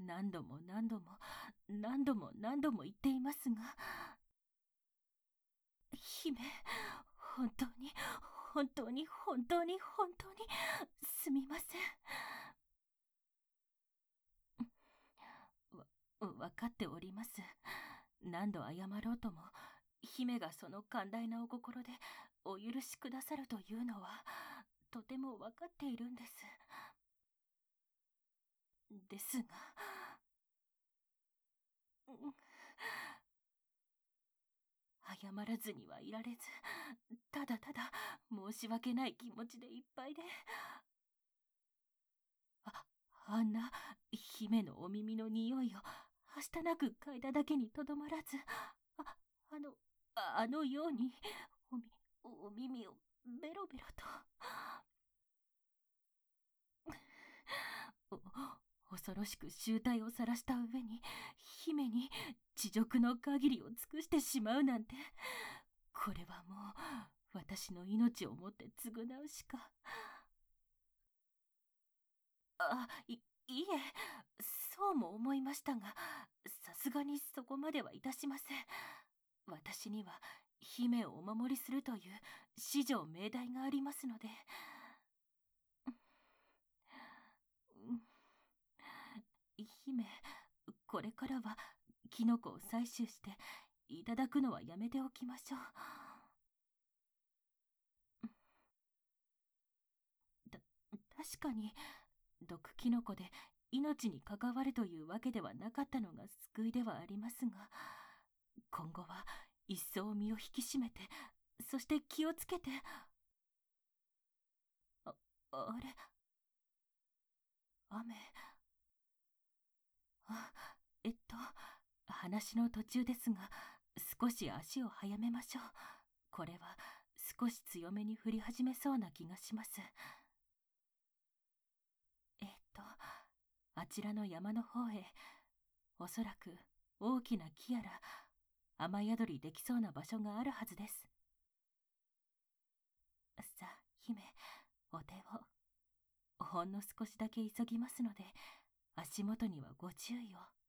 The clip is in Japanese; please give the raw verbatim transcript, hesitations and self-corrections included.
何度も何度も何度も何度も言っていますが、姫、本当に本当に本当に本当にすみません。わ分かっております。何度謝ろうとも姫がその寛大なお心でお許しくださるというのはとても分かっているんです。ですが、謝らずにはいられず、ただただ申し訳ない気持ちでいっぱいで、あ、あんな姫のお耳の匂いをはしたなく嗅いだだけにとどまらず、あ、あの、あのようにおみ、お耳をベロベロと。お恐ろしく醜態を晒した上に姫に恥辱の限りを尽くしてしまうなんて、これはもう私の命をもって償うしか。あ、い、いいえ、そうも思いましたが、さすがにそこまではいたしません。私には姫をお守りするという至上命題がありますので。姫、これからはキノコを採取していただくのはやめておきましょう。た、確かに毒キノコで命に関わるというわけではなかったのが救いではありますが、今後は一層身を引き締めて、そして気をつけて。あ、あれ、雨。あ、えっと、話の途中ですが、少し足を早めましょう。これは少し強めに降り始めそうな気がします。えっと、あちらの山の方へ、おそらく大きな木やら雨宿りできそうな場所があるはずです。さあ、姫、お手を。ほんの少しだけ急ぎますので、足元にはご注意を。